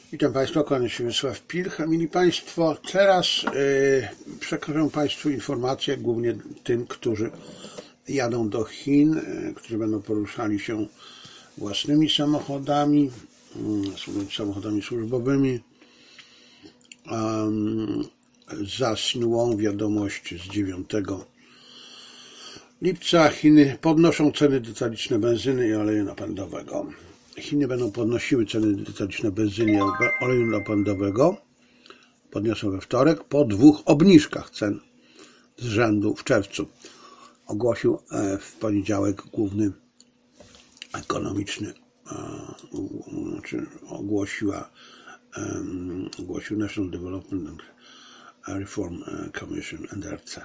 Witam Państwa, kłaniam się Wiesław Pilch. Mili Państwo, teraz przekażę Państwu informacje, głównie tym, którzy jadą do Chin, którzy będą poruszali się własnymi samochodami, samochodami służbowymi. Zasnułą wiadomość z 9 lipca. Chiny podnoszą ceny detaliczne benzyny i oleju napędowego. Chiny będą podnosiły ceny detaliczne benzyny i oleju napędowego. Podniosą we wtorek po 2 obniżkach cen z rzędu w czerwcu. Ogłosił w poniedziałek główny ekonomiczny, ogłosił National Development and Reform Commission, NDRC.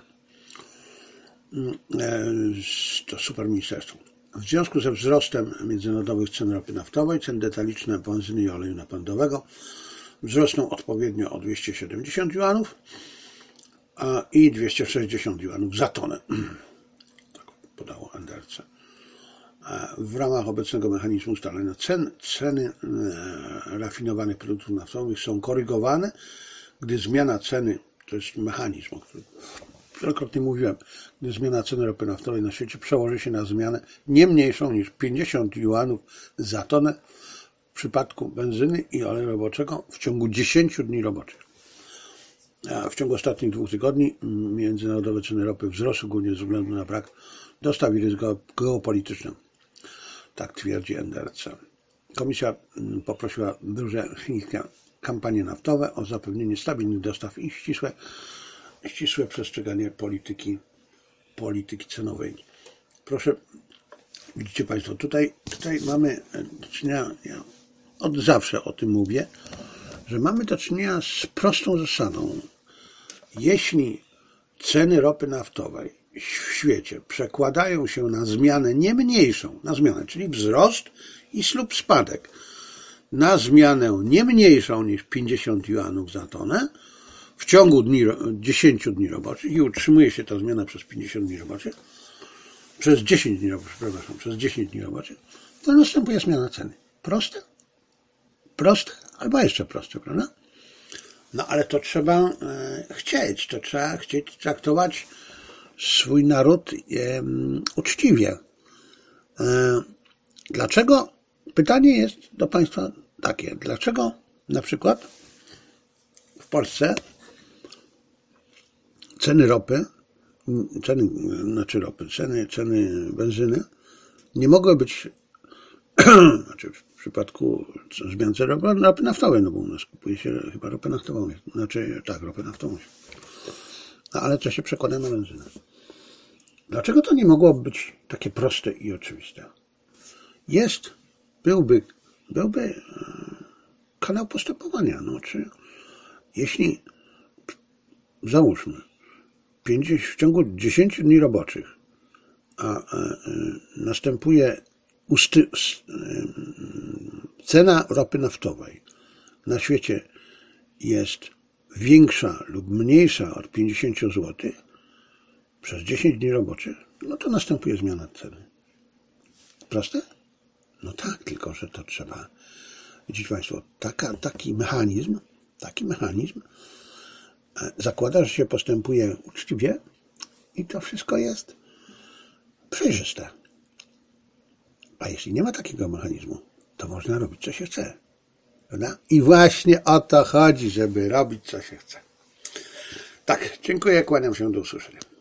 To superministerstwo. W związku ze wzrostem międzynarodowych cen ropy naftowej, cen detaliczne benzyny i oleju napędowego wzrosną odpowiednio o 270 juanów i 260 juanów za tonę. Tak podało NDRC. W ramach obecnego mechanizmu ustalania ceny rafinowanych produktów naftowych są korygowane, gdy zmiana ceny, to jest mechanizm, o którym wielokrotnie mówiłem, gdy zmiana ceny ropy naftowej na świecie przełoży się na zmianę nie mniejszą niż 50 juanów za tonę w przypadku benzyny i oleju roboczego w ciągu 10 dni roboczych. W ciągu ostatnich 2 tygodni międzynarodowe ceny ropy wzrosły głównie ze względu na brak dostaw i ryzyko geopolityczne. Tak twierdzi NDRC. Komisja poprosiła duże chińskie kampanie naftowe o zapewnienie stabilnych dostaw i ścisłe przestrzeganie polityki cenowej. Proszę, widzicie Państwo, tutaj mamy do czynienia, ja od zawsze o tym mówię, że mamy do czynienia z prostą zasadą. Jeśli ceny ropy naftowej w świecie przekładają się na zmianę nie mniejszą, czyli wzrost lub spadek, na zmianę nie mniejszą niż 50 juanów za tonę, w ciągu 10 dni roboczych i utrzymuje się ta zmiana przez 50 dni roboczych, przez 10 dni roboczych, to następuje zmiana ceny. Proste? Proste? Albo jeszcze proste, prawda? No ale to trzeba chcieć, traktować swój naród uczciwie. Dlaczego? Pytanie jest do Państwa takie. Dlaczego na przykład w Polsce ceny benzyny nie mogły być, w przypadku zmian cen ropy naftowej, no bo u nas kupuje się chyba ropę naftową, ropę naftową. No ale to się przekłada na benzynę. Dlaczego to nie mogło być takie proste i oczywiste? Byłby kanał postępowania. Jeśli załóżmy w ciągu 10 dni roboczych następuje cena ropy naftowej na świecie jest większa lub mniejsza od 50 zł przez 10 dni roboczych, no to następuje zmiana ceny. Proste? No tak, tylko że to trzeba, widzicie Państwo, taki mechanizm zakłada, że się postępuje uczciwie i to wszystko jest przejrzyste. A jeśli nie ma takiego mechanizmu, to można robić, co się chce. Prawda? I właśnie o to chodzi, żeby robić, co się chce. Tak, dziękuję, kłaniam się, do usłyszenia.